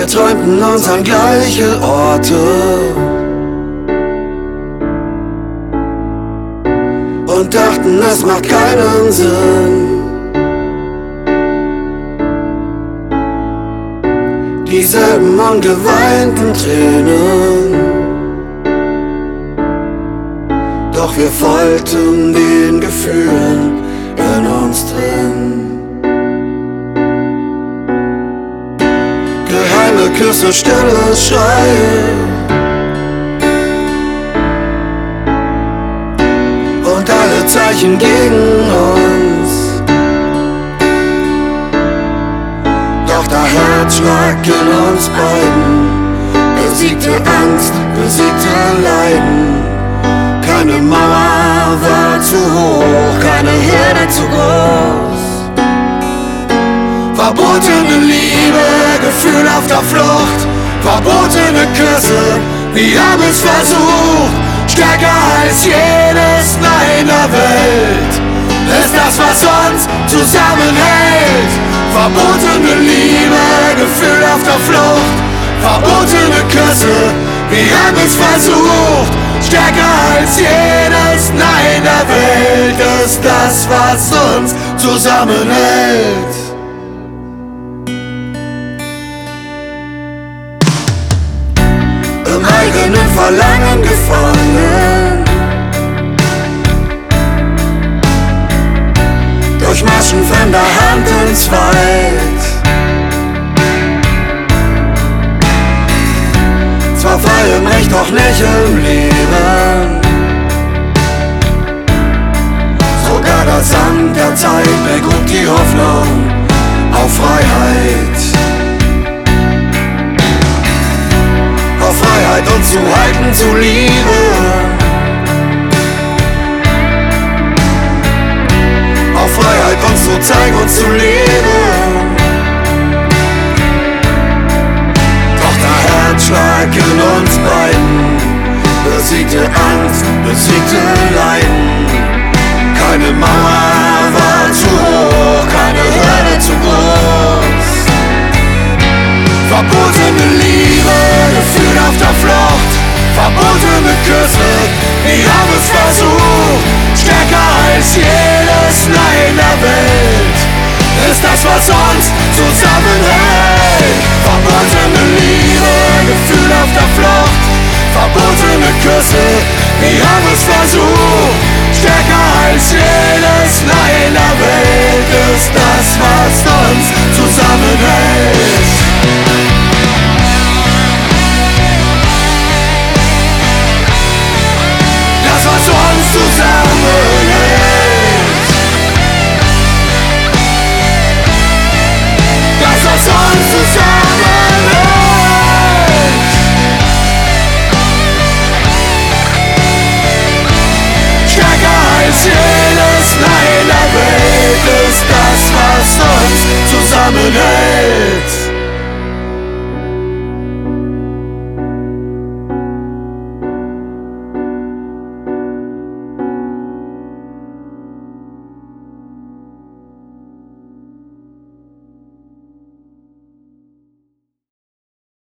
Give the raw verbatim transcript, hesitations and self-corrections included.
Wir träumten uns an gleiche Orte und dachten, es macht keinen Sinn. Dieselben ungeweinten Tränen, doch wir folgten den Gefühlen in uns drin. Geheime Küsse, stille Schreie und alle Zeichen gegen uns. Doch der Herzschlag in uns beiden besiegte Angst, besiegte Leiden. Keine Mauer war zu hoch, keine Hürde zu groß. Verbotene Liebe, Gefühl auf der Flucht. Verbotene Küsse, wir haben es versucht. Stärker als jedes Nein der Welt ist das, was uns zusammenhält. Verbotene Liebe, Gefühl auf der Flucht. Verbotene Küsse, wir haben es versucht. Stärker als jedes Nein der Welt ist das, was uns zusammenhält. Im eigenen Verlangen gefangen, durch Maschen von der Hand ins Weit. Zwar frei im Recht, doch nicht im Leben. Sogar das Sand der Zeit begrub die Hoffnung auf Freiheit. Auf Freiheit uns zu halten, zu lieben. Auf Freiheit uns zu zeigen und zu leben. Doch der Herzschlag in uns beiden besiegte Angst, besiegte Leiden. Keine Mauer war zu hoch, keine Hürde zu groß. Verbotene Liebe, Gefühl auf der Flucht. Verbotene Küsse, wir haben es versucht. Stärker als jedes Nein der Welt ist das, was uns zusammenhält. Verbotene Liebe, Gefühl auf der Flucht. Verbotene Küsse, wir haben es versucht.